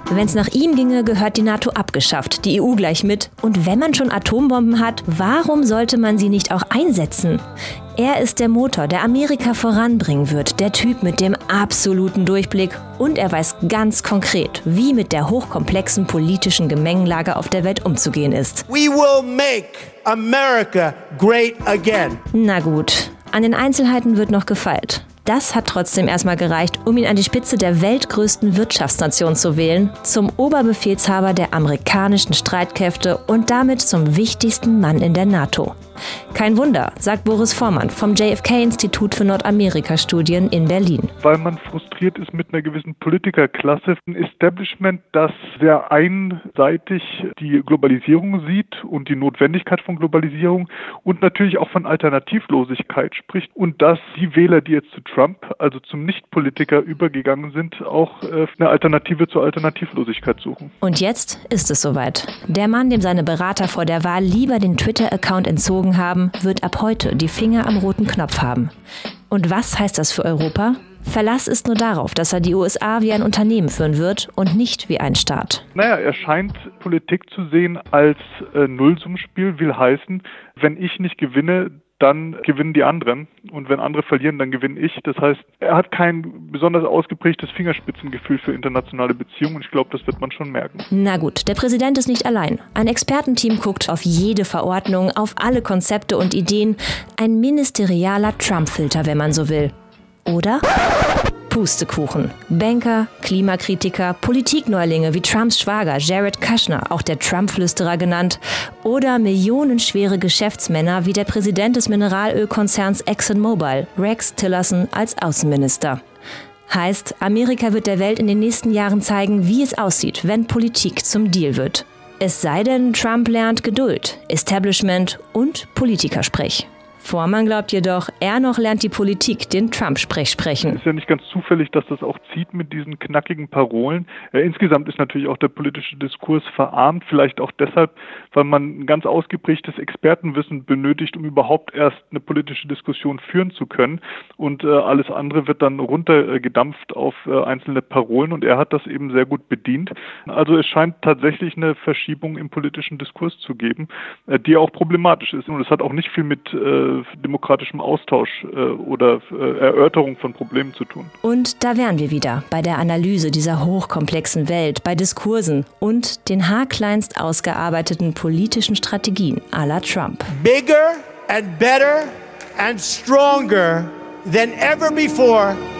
Wenn es nach ihm ginge, gehört die NATO abgeschafft, die EU gleich mit. Und wenn man schon Atombomben hat, warum sollte man sie nicht auch einsetzen? Er ist der Motor, der Amerika voranbringen wird, der Typ mit dem absoluten Durchblick. Und er weiß ganz konkret, wie mit der hochkomplexen politischen Gemengelage auf der Welt umzugehen ist. We will make America great again. Na gut, an den Einzelheiten wird noch gefeilt. Das hat trotzdem erstmal gereicht, um ihn an die Spitze der weltgrößten Wirtschaftsnation zu wählen, zum Oberbefehlshaber der amerikanischen Streitkräfte und damit zum wichtigsten Mann in der NATO. Kein Wunder, sagt Boris Vormann vom JFK-Institut für Nordamerika-Studien in Berlin. Weil man frustriert ist mit einer gewissen Politikerklasse, ein Establishment, das sehr einseitig die Globalisierung sieht und die Notwendigkeit von Globalisierung und natürlich auch von Alternativlosigkeit spricht und dass die Wähler, die jetzt zu Trump, also zum Nicht-Politiker übergegangen sind, auch eine Alternative zur Alternativlosigkeit suchen. Und jetzt ist es soweit. Der Mann, dem seine Berater vor der Wahl lieber den Twitter-Account entzogen haben, wird ab heute die Finger am roten Knopf haben. Und was heißt das für Europa? Verlass ist nur darauf, dass er die USA wie ein Unternehmen führen wird und nicht wie ein Staat. Er scheint Politik zu sehen als Nullsummenspiel, will heißen, wenn ich nicht gewinne, dann gewinnen die anderen. Und wenn andere verlieren, dann gewinne ich. Das heißt, er hat kein besonders ausgeprägtes Fingerspitzengefühl für internationale Beziehungen. Und ich glaube, das wird man schon merken. Na gut, der Präsident ist nicht allein. Ein Expertenteam guckt auf jede Verordnung, auf alle Konzepte und Ideen. Ein ministerialer Trump-Filter, wenn man so will. Oder? Pustekuchen. Banker, Klimakritiker, Politikneulinge wie Trumps Schwager Jared Kushner, auch der Trump-Flüsterer genannt, oder millionenschwere Geschäftsmänner wie der Präsident des Mineralölkonzerns ExxonMobil, Rex Tillerson, als Außenminister. Heißt, Amerika wird der Welt in den nächsten Jahren zeigen, wie es aussieht, wenn Politik zum Deal wird. Es sei denn, Trump lernt Geduld, Establishment und Politikersprech. Vormann glaubt jedoch, er noch lernt die Politik den Trump-Sprech sprechen. Es ist ja nicht ganz zufällig, dass das auch zieht mit diesen knackigen Parolen. Insgesamt ist natürlich auch der politische Diskurs verarmt, vielleicht auch deshalb, weil man ein ganz ausgeprägtes Expertenwissen benötigt, um überhaupt erst eine politische Diskussion führen zu können. Und alles andere wird dann runtergedampft auf einzelne Parolen und er hat das eben sehr gut bedient. Also es scheint tatsächlich eine Verschiebung im politischen Diskurs zu geben, die auch problematisch ist. Und es hat auch nicht viel mit demokratischem Austausch oder Erörterung von Problemen zu tun. Und da wären wir wieder bei der Analyse dieser hochkomplexen Welt, bei Diskursen und den haarkleinst ausgearbeiteten politischen Strategien à la Trump. Bigger and better and stronger than ever before.